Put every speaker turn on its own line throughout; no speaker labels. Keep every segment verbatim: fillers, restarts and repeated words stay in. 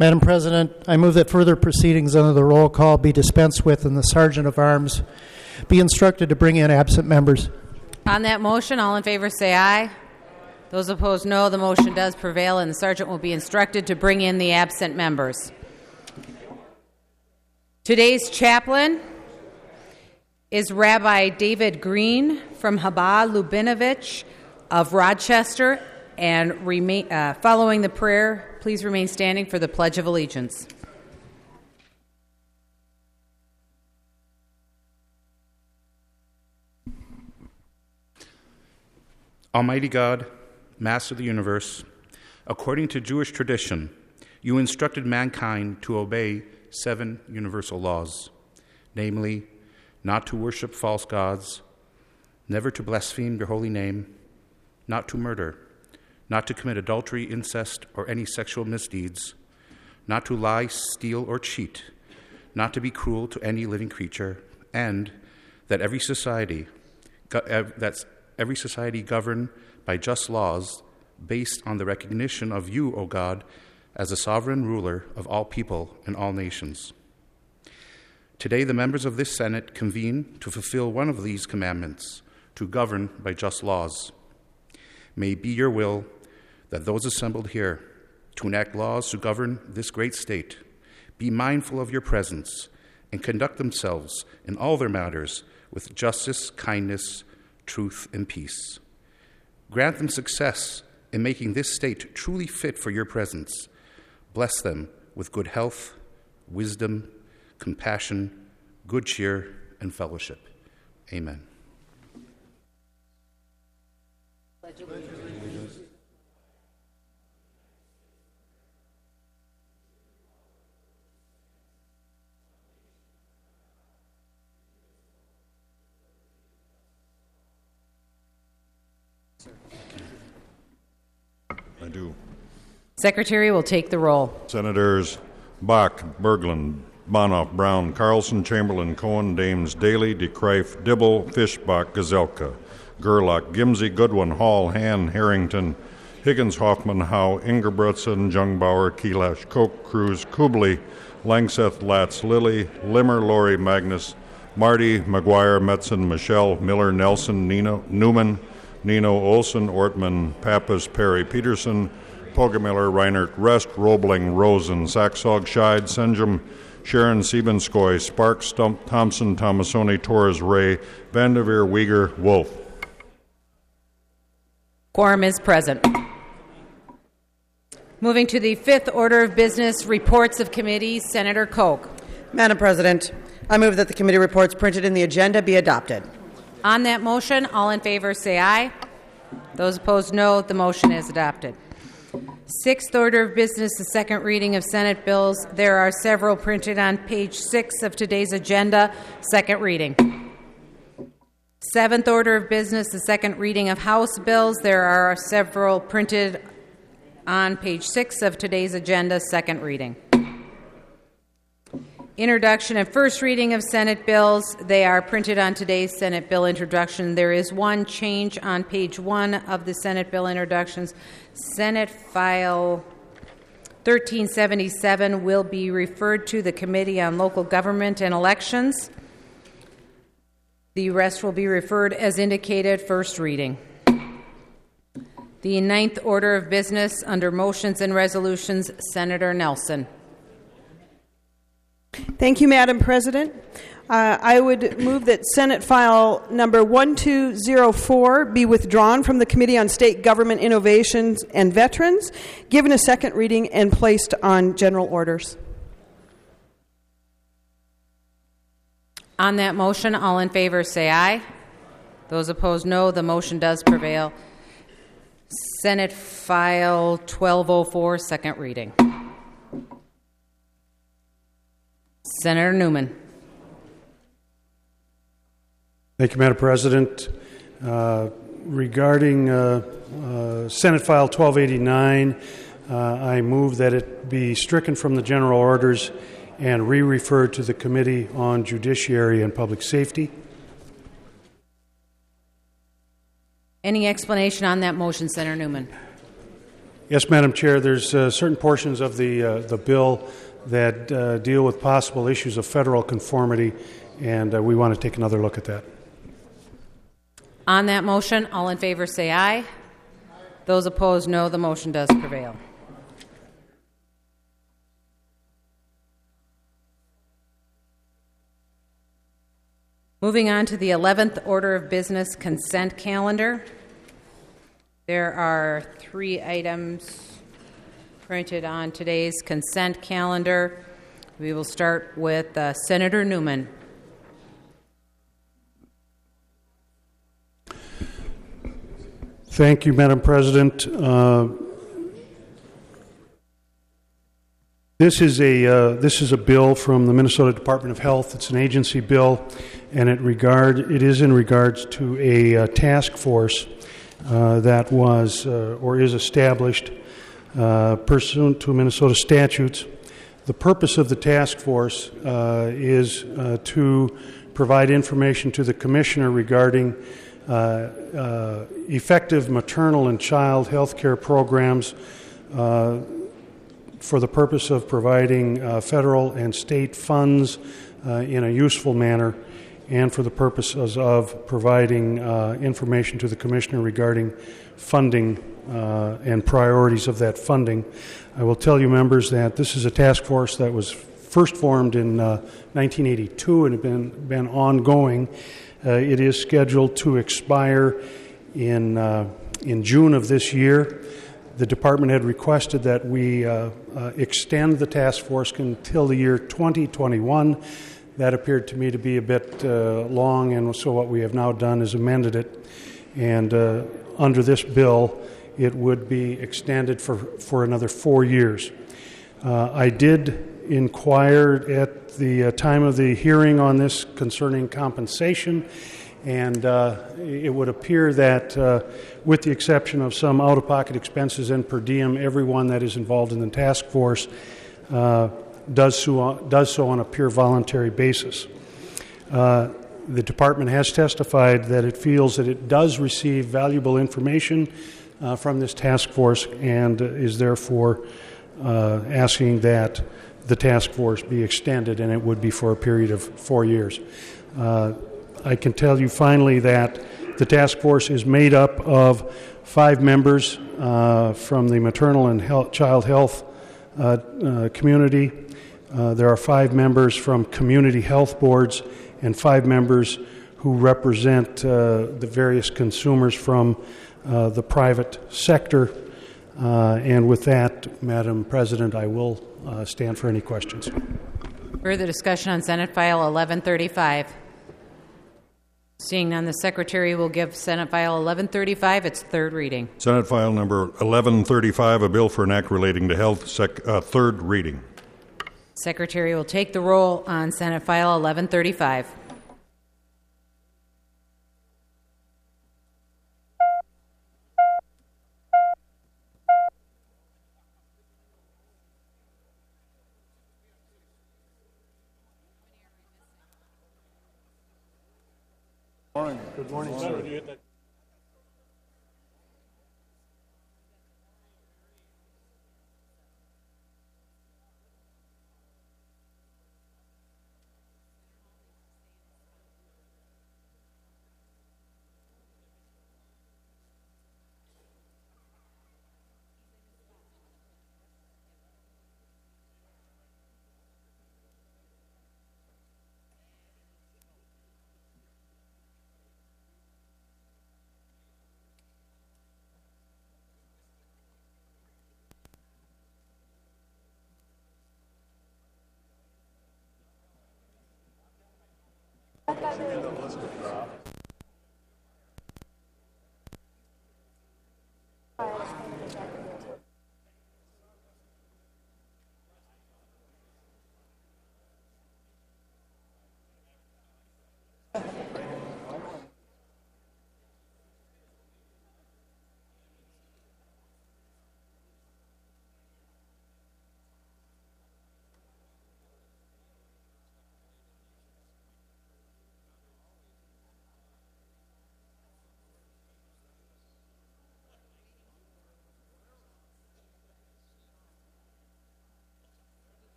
Madam President, I move that further proceedings under the roll call be dispensed with and the Sergeant of Arms be instructed to bring in absent members.
On that motion, all in favor say aye. Those opposed, no. The motion does prevail, and the Sergeant will be instructed to bring in the absent members. Today's chaplain is Rabbi David Green from Chabad Lubavitch of Rochester. And remain, uh, following the prayer, please remain standing for the Pledge of Allegiance.
Almighty God, Master of the universe, according to Jewish tradition, you instructed mankind to obey seven universal laws, namely, not to worship false gods, never to blaspheme your holy name, not to murder, not to commit adultery, incest, or any sexual misdeeds, not to lie, steal, or cheat, not to be cruel to any living creature, and that every society that's every society governed by just laws based on the recognition of you, O God, as a sovereign ruler of all people and all nations. Today, the members of this Senate convene to fulfill one of these commandments, to govern by just laws. May it be your will that those assembled here to enact laws to govern this great state be mindful of your presence and conduct themselves in all their matters with justice, kindness, truth, and peace. Grant them success in making this state truly fit for your presence. Bless them with good health, wisdom, compassion, good cheer, and fellowship. Amen.
I do.
Secretary will take the roll.
Senators Bach, Berglund, Bonoff, Brown, Carlson, Chamberlain, Cohen, Dames, Daly, DeKreif, Dibble, Fischbach, Gazelka, Gerlach, Gimsey, Goodwin, Hall, Han, Harrington, Higgins, Hoffman, Howe, Ingebrigtsen, Jungbauer, Kielash, Koch, Cruz, Kubley, Langseth, Latz, Lilly, Limmer, Laurie, Magnus, Marty, McGuire, Metzen, Michelle, Miller, Nelson, Nino, Newman, Nino, Olson, Ortman, Pappas, Perry, Peterson, Pogemiller, Reinert, Rest, Roebling, Rosen, Saxog, Scheid, Senjum, Sharon, Siebenskoy, Sparks, Stump, Thompson, Tomasoni, Torres, Ray, Vanderveer, Uyghur, Wolf.
Quorum is present. Moving to the fifth order of business, reports of committees. Senator Koch.
Madam President, I move that the committee reports printed in the agenda be adopted.
On that motion, all in favor say aye. Those opposed, no. The motion is adopted. Sixth order of business, the second reading of Senate bills. There are several printed on page six of today's agenda. Second reading. Seventh order of business, the second reading of House bills. There are several printed on page six of today's agenda. Second reading. Introduction and first reading of Senate bills. They are printed on today's Senate bill introduction. There is one change on page one of the Senate bill introductions. Senate file thirteen seventy-seven will be referred to the Committee on Local Government and Elections. The rest will be referred as indicated. First reading. The ninth order of business under motions and resolutions, Senator Nelson.
Thank you, Madam President. Uh, I would move that Senate file number one two zero four be withdrawn from the Committee on State Government Innovations and Veterans, given a second reading, and placed on general orders.
On that motion, all in favor say aye. Those opposed, no. The motion does prevail. Senate file twelve oh four, second reading. Senator Newman.
Thank you, Madam President. Uh, regarding uh, uh, Senate File twelve eighty-nine, uh, I move that it be stricken from the general orders and re-referred to the Committee on Judiciary and Public Safety.
Any explanation on that motion, Senator Newman?
Yes, Madam Chair, there's uh, certain portions of the, uh, the bill that uh, deal with possible issues of federal conformity, and uh, we want to take another look at that.
On that motion, all in favor say aye. Those opposed, no. The motion does prevail. Moving on to the eleventh order of business, consent calendar. There are three items printed on today's consent calendar. We will start with uh, Senator Newman.
Thank you, Madam President. Uh, this is a uh, this is a bill from the Minnesota Department of Health. It's an agency bill, and it regard it is in regards to a uh, task force uh, that was uh, or is established uh, pursuant to Minnesota statutes. The purpose of the task force uh, is uh, to provide information to the commissioner regarding Uh, uh, effective maternal and child health care programs uh, for the purpose of providing uh, federal and state funds uh, in a useful manner, and for the purposes of providing uh, information to the commissioner regarding funding uh, and priorities of that funding. I will tell you, members, that this is a task force that was first formed in uh, nineteen eighty-two and had been, been ongoing. Uh, it is scheduled to expire in uh, in June of this year. The department had requested that we uh, uh, extend the task force until the year twenty twenty-one. That appeared to me to be a bit uh, long, and so what we have now done is amended it. And uh, under this bill, it would be extended for, for another four years. Uh, I did inquire at the uh, time of the hearing on this concerning compensation, and uh, it would appear that uh, with the exception of some out-of-pocket expenses and per diem, everyone that is involved in the task force uh, does, so, does so on a pure voluntary basis. Uh, the department has testified that it feels that it does receive valuable information uh, from this task force, and is therefore uh, asking that the task force be extended, and it would be for a period of four years. Uh, I can tell you finally that the task force is made up of five members uh, from the maternal and health, child health uh, uh, community. Uh, there are five members from community health boards, and five members who represent uh, the various consumers from uh, the private sector. Uh, and with that, Madam President, I will Uh, stand for any questions.
Further discussion on Senate File eleven thirty-five. Seeing none, the Secretary will give Senate File eleven thirty-five its third reading.
Senate File Number eleven thirty-five, a bill for an act relating to health, sec- uh, third reading.
Secretary will take the roll on Senate File eleven thirty-five.
Good morning, sir.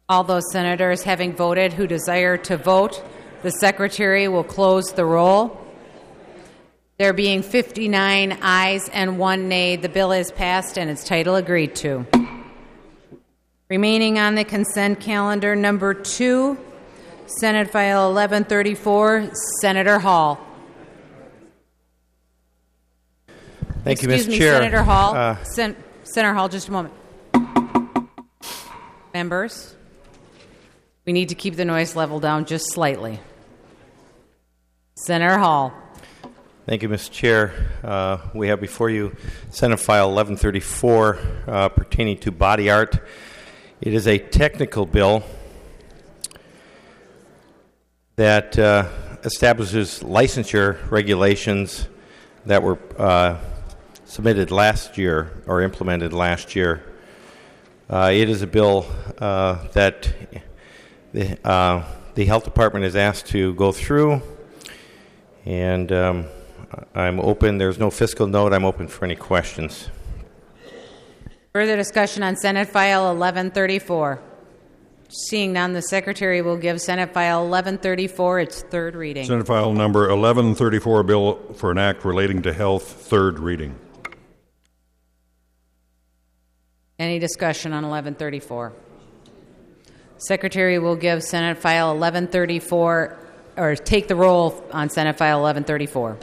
All those senators having voted who desire to vote, the Secretary will close the roll. There being fifty-nine ayes and one nay, the bill is passed and its title agreed to. Remaining on the consent calendar, number two, Senate File eleven thirty-four, Senator Hall.
Thank you,
Excuse
Miz
me,
Chair.
Senator Hall.
Uh,
Sen- Senator Hall, just a moment. Members, we need to keep the noise level down just slightly. Senator Hall.
Thank you, Mister Chair. Uh, we have before you Senate File eleven thirty-four uh, pertaining to body art. It is a technical bill that uh, establishes licensure regulations that were uh, submitted last year or implemented last year. Uh, it is a bill uh, that the, uh, the Health Department is asked to go through, and um, I'm open. There's no fiscal note. I'm open for any questions.
Further discussion on Senate File eleven thirty-four. Seeing none, the Secretary will give Senate File eleven thirty-four its third reading.
Senate File Number eleven thirty-four, Bill for an Act Relating to Health, third reading.
Any discussion on eleven thirty-four? Secretary will give Senate File eleven thirty-four, or take the roll on Senate File eleven thirty-four.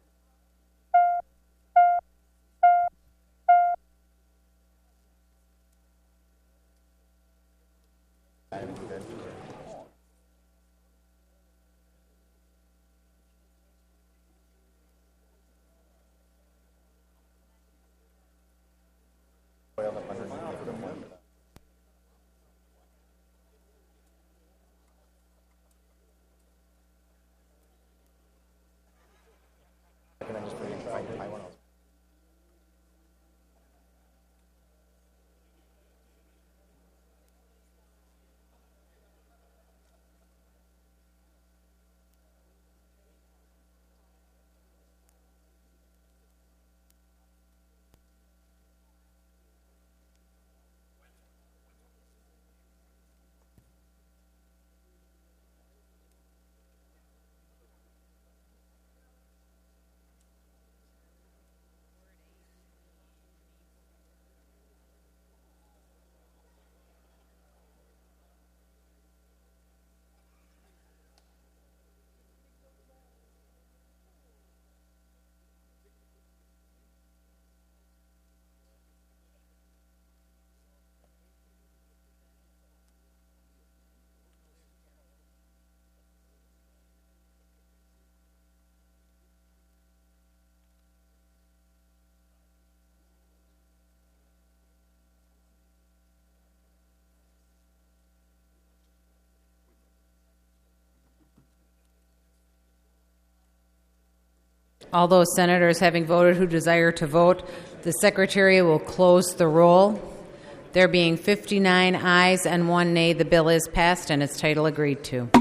All those senators having voted who desire to vote, the Secretary will close the roll. There being fifty-nine ayes and one nay, the bill is passed and its title agreed to.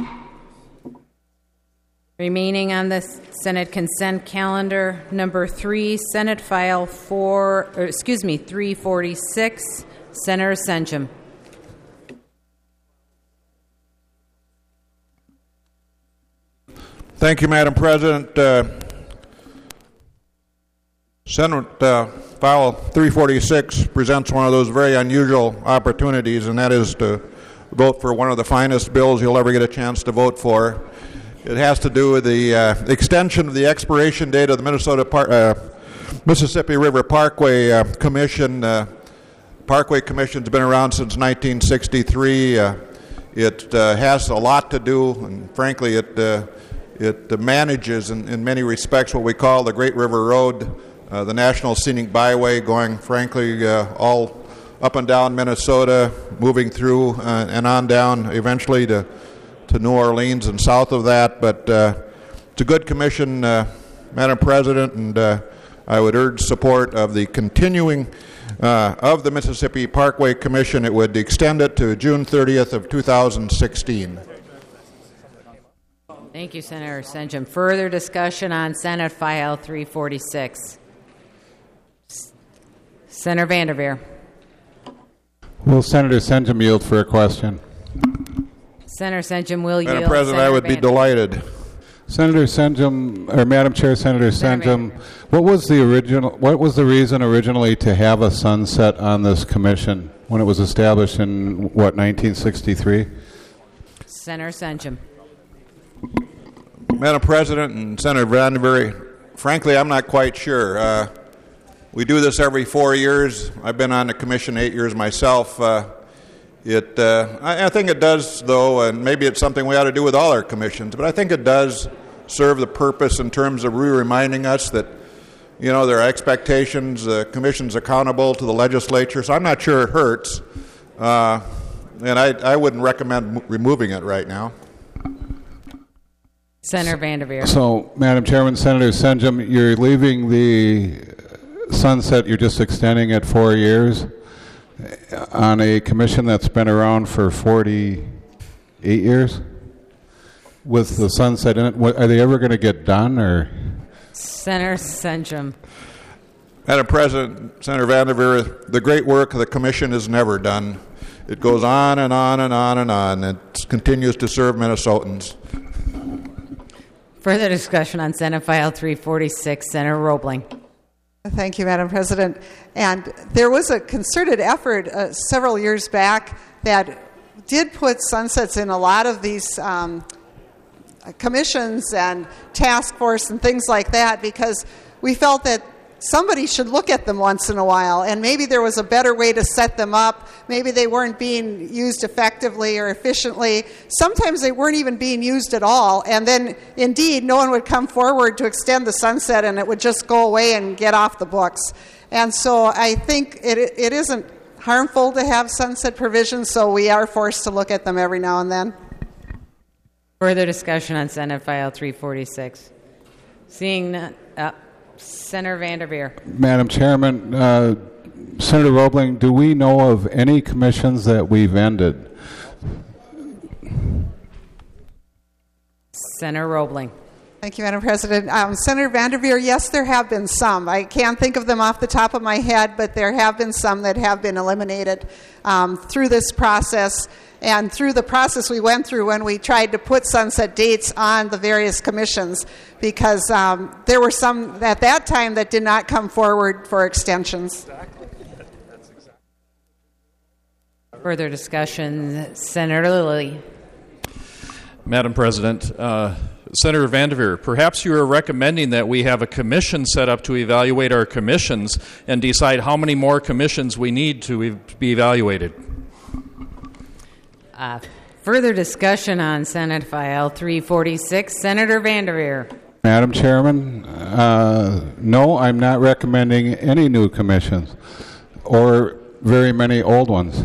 Remaining on the Senate consent calendar, number three, Senate File four, or excuse me, three forty-six, Senator Senjum.
Thank you, Madam President. Uh, Senate uh, File three forty-six presents one of those very unusual opportunities, and that is to vote for one of the finest bills you'll ever get a chance to vote for. It has to do with the uh, extension of the expiration date of the Minnesota Par- uh, Mississippi River Parkway uh, Commission. Uh, Parkway Commission's been around since nineteen sixty-three. Uh, it uh, has a lot to do, and frankly, it uh, it manages in, in many respects what we call the Great River Road, uh, the National Scenic Byway, going frankly uh, all up and down Minnesota, moving through uh, and on down eventually to to New Orleans and south of that. But uh, it's a good commission, uh, Madam President, and uh, I would urge support of the continuing uh, of the Mississippi Parkway Commission. It would extend it to June thirtieth of two thousand sixteen.
Thank you, Senator Senjum. Further discussion on Senate File three forty-six. Senator Vanderveer.
Will Senator Senjum yield for a question?
Senator Senjum will yield.
Madam President, I
Senator
would be
Van-
delighted.
Senator Senjum, or Madam Chair, Senator
Senator
Senjum, what was the original? What was the reason originally to have a sunset on this commission when it was established in what nineteen sixty-three?
Senator Senjum.
Madam President and Senator Vandenberry, frankly, I'm not quite sure. Uh, we do this every four years. I've been on the commission eight years myself. Uh, it, uh, I, I think it does, though, and maybe it's something we ought to do with all our commissions, but I think it does serve the purpose in terms of re-reminding us that, you know, there are expectations, the commission's accountable to the legislature, so I'm not sure it hurts. Uh, and I, I wouldn't recommend m- removing it right now.
Senator Vanderveer.
So, Madam Chairman, Senator Senjum, you're leaving the sunset, you're just extending it four years on a commission that's been around for forty-eight years with the sunset in it. What, are they ever going to get done, or?
Senator Senjum.
Madam President, Senator Vanderveer, the great work of the commission is never done. It goes on and on and on and on. It continues to serve Minnesotans.
Further discussion on Senate File three forty-six. Senator Roebling.
Thank you, Madam President. And there was a concerted effort uh, several years back that did put sunsets in a lot of these um, commissions and task force and things like that, because we felt that somebody should look at them once in a while, and maybe there was a better way to set them up. Maybe they weren't being used effectively or efficiently. Sometimes they weren't even being used at all, and then indeed no one would come forward to extend the sunset, and it would just go away and get off the books. And so I think it it isn't harmful to have sunset provisions, so we are forced to look at them every now and then.
Further discussion on Senate File three forty-six. Seeing none. Uh, Senator Vanderveer.
Madam Chairman, uh, Senator Roebling, do we know of any commissions that we've ended?
Senator Roebling.
Thank you, Madam President. Um, Senator Vanderveer, yes, there have been some. I can't think of them off the top of my head, but there have been some that have been eliminated um, through this process and through the process we went through when we tried to put sunset dates on the various commissions, because um, there were some at that time that did not come forward for extensions.
Further discussion, Senator Lilly.
Madam President, uh, Senator Vanderveer, perhaps you are recommending that we have a commission set up to evaluate our commissions and decide how many more commissions we need to e- be evaluated.
Uh, further discussion on Senate File three forty-six. Senator Vanderveer.
Madam Chairman, uh, no, I'm not recommending any new commissions or very many old ones.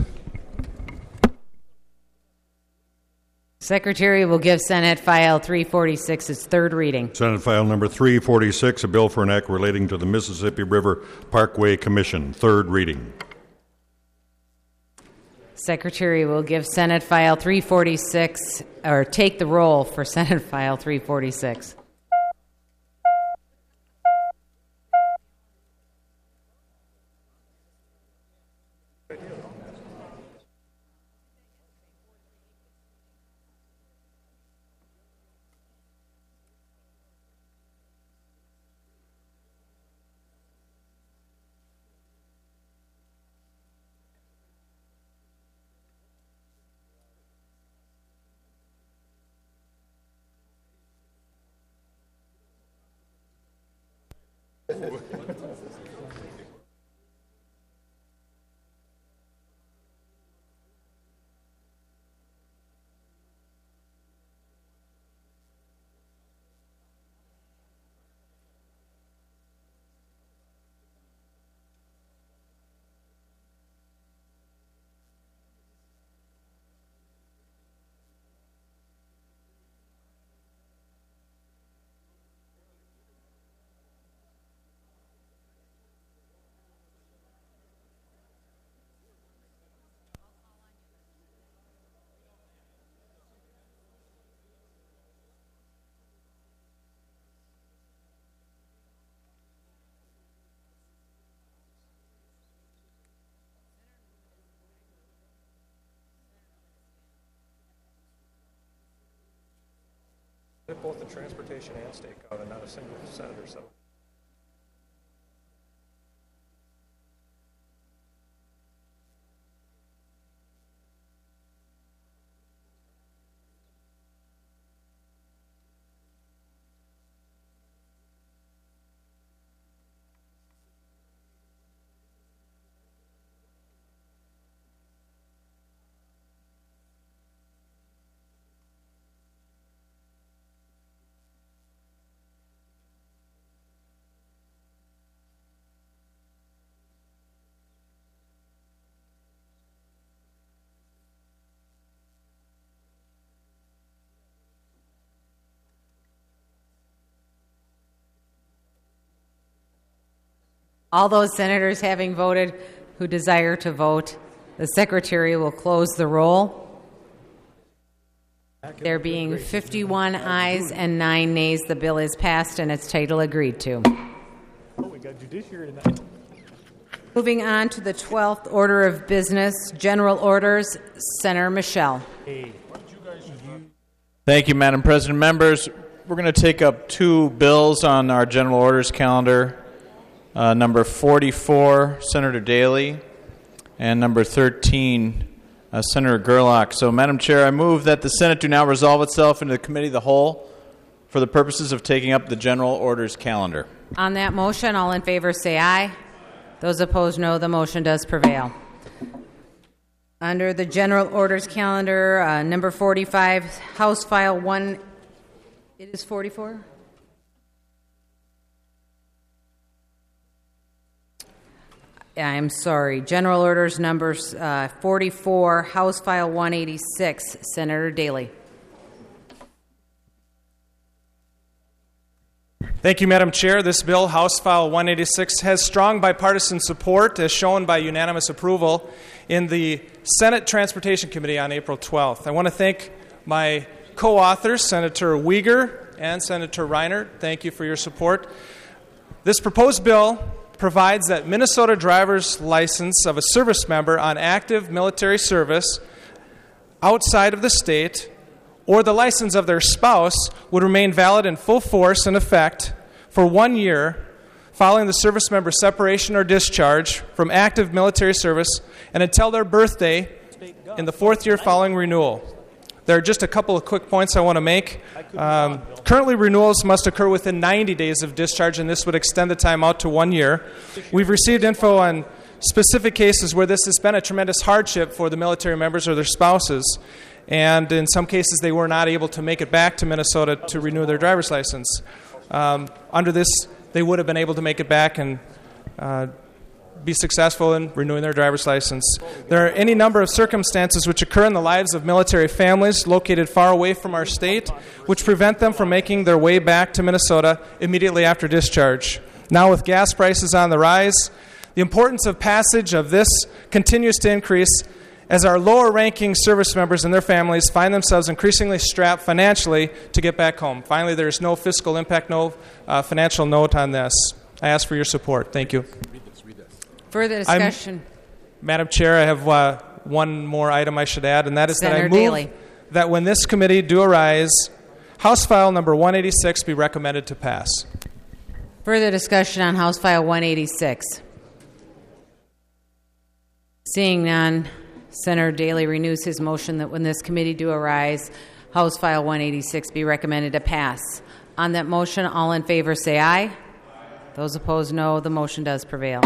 Secretary will give Senate File three forty-six its third reading.
Senate File Number three forty-six, a bill for an act relating to the Mississippi River Parkway Commission, third reading.
Secretary will give Senate File three forty-six, or take the roll for Senate File three forty-six.
both the transportation and stakeout and not a single senator. So.
All those senators having voted who desire to vote, the secretary will close the roll. There being fifty-one ayes and nine nays, the bill is passed and its title agreed to.
Oh, we got judiciary tonight.
Moving on to the twelfth order of business, general orders, Senator Michelle.
Thank you, Madam President. Members, we're going to take up two bills on our general orders calendar. Uh, number forty-four, Senator Daley, and number thirteen, uh, Senator Gerlach. So, Madam Chair, I move that the Senate do now resolve itself into the Committee of the Whole for the purposes of taking up the general orders calendar.
On that motion, all in favor say aye. Those opposed, no. The motion does prevail. Under the general orders calendar, uh, number forty-five, House File one. It is forty-four? I'm sorry. General orders numbers uh, forty-four, House File one eighty-six, Senator Daley.
Thank you, Madam Chair. This bill, House File one eighty-six, has strong bipartisan support, as shown by unanimous approval in the Senate Transportation Committee on April twelfth. I want to thank my co-authors, Senator Uyghur and Senator Reiner. Thank you for your support. This proposed bill provides that Minnesota driver's license of a service member on active military service outside of the state or the license of their spouse would remain valid in full force and effect for one year following the service member's separation or discharge from active military service and until their birthday in the fourth year following renewal. There are just a couple of quick points I want to make. Um, currently, renewals must occur within ninety days of discharge, and this would extend the time out to one year. We've received info on specific cases where this has been a tremendous hardship for the military members or their spouses, and in some cases they were not able to make it back to Minnesota to renew their driver's license. Um, under this, they would have been able to make it back and uh, be successful in renewing their driver's license. There are any number of circumstances which occur in the lives of military families located far away from our state, which prevent them from making their way back to Minnesota immediately after discharge. Now, with gas prices on the rise, the importance of passage of this continues to increase as our lower-ranking service members and their families find themselves increasingly strapped financially to get back home. Finally, there is no fiscal impact, no uh, financial note on this. I ask for your support. Thank you.
Further discussion.
I'm, Madam Chair, I have uh, one more item I should add, and that is
Senator
that I move
Daley.
that when this committee do arise, House File number one eighty-six be recommended to pass.
Further discussion on House File one eighty-six. Seeing none, Senator Daley renews his motion that when this committee do arise, House File one eighty-six be recommended to pass. On that motion, all in favor say aye. Those opposed, no. The motion does prevail.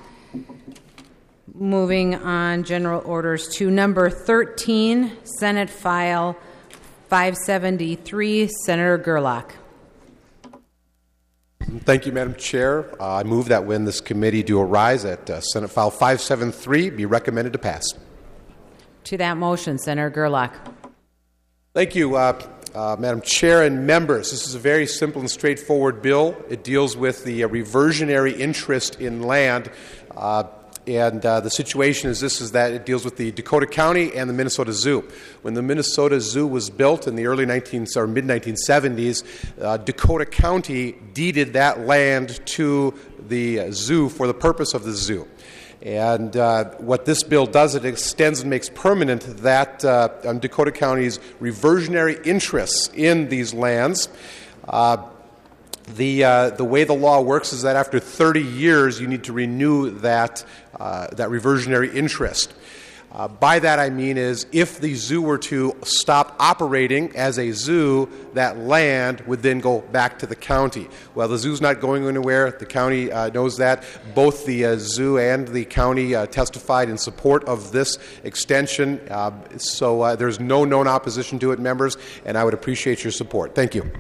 Moving on, general orders to number thirteen, Senate File five seventy-three, Senator Gerlach.
Thank you, Madam Chair. Uh, I move that when this committee do arise at uh, Senate File five seventy-three be recommended to pass.
To that motion, Senator Gerlach.
Thank you, uh, uh, Madam Chair and members. This is a very simple and straightforward bill. It deals with the uh, reversionary interest in land. Uh, And uh, the situation is this, is that it deals with the Dakota County and the Minnesota Zoo. When the Minnesota Zoo was built in the early nineteen or mid nineteen seventies, uh, Dakota County deeded that land to the uh, zoo for the purpose of the zoo. And uh, what this bill does, it extends and makes permanent that uh, um, Dakota County's reversionary interests in these lands. Uh, the uh, the way the law works is that after thirty years, you need to renew that uh, that reversionary interest. Uh, by that I mean is if the zoo were to stop operating as a zoo, that land would then go back to the county. Well, the zoo's not going anywhere. The county uh, knows that. Both the uh, zoo and the county uh, testified in support of this extension. Uh, so uh, there's no known opposition to it, members, and I would appreciate your support. Thank you.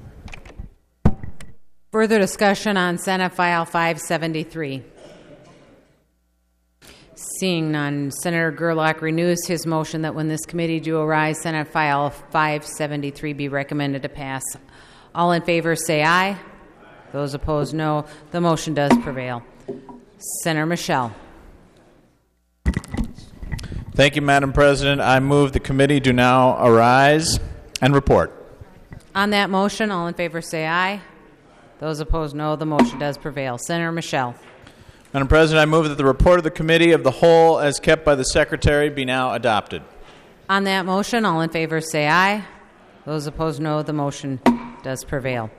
Further discussion on Senate File five seventy-three. Seeing none, Senator Gerlach renews his motion that when this committee do arise, Senate File five seventy-three be recommended to pass. All in favor say aye. Those opposed, no. The motion does prevail. Senator Michel.
Thank you, Madam President. I move the committee do now arise and report.
On that motion, all in favor say aye. Those opposed, no. The motion does prevail. Senator Michel.
Madam President, I move that the report of the Committee of the Whole as kept by the Secretary be now adopted.
On that motion, all in favor say aye. Those opposed, no. The motion does prevail.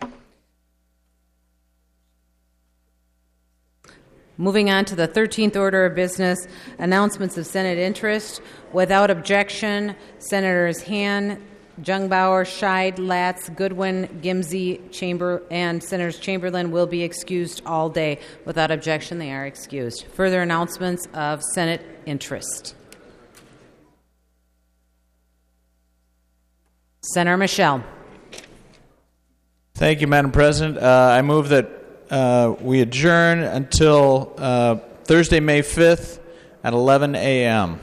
Moving on to the thirteenth order of business, announcements of Senate interest. Without objection, Senators Han, Jungbauer, Scheid, Latz, Goodwin, Gimsey, Chamber, and Senators Chamberlain will be excused all day. Without objection, they are excused. Further announcements of Senate interest. Senator Michel.
Thank you, Madam President. Uh, I move that uh, we adjourn until uh, Thursday, May fifth at eleven a.m.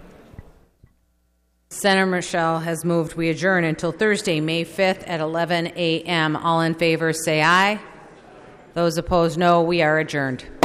Senator Michel has moved we adjourn until Thursday, May fifth at eleven a.m. All in favor say aye. Those opposed, no. We are adjourned.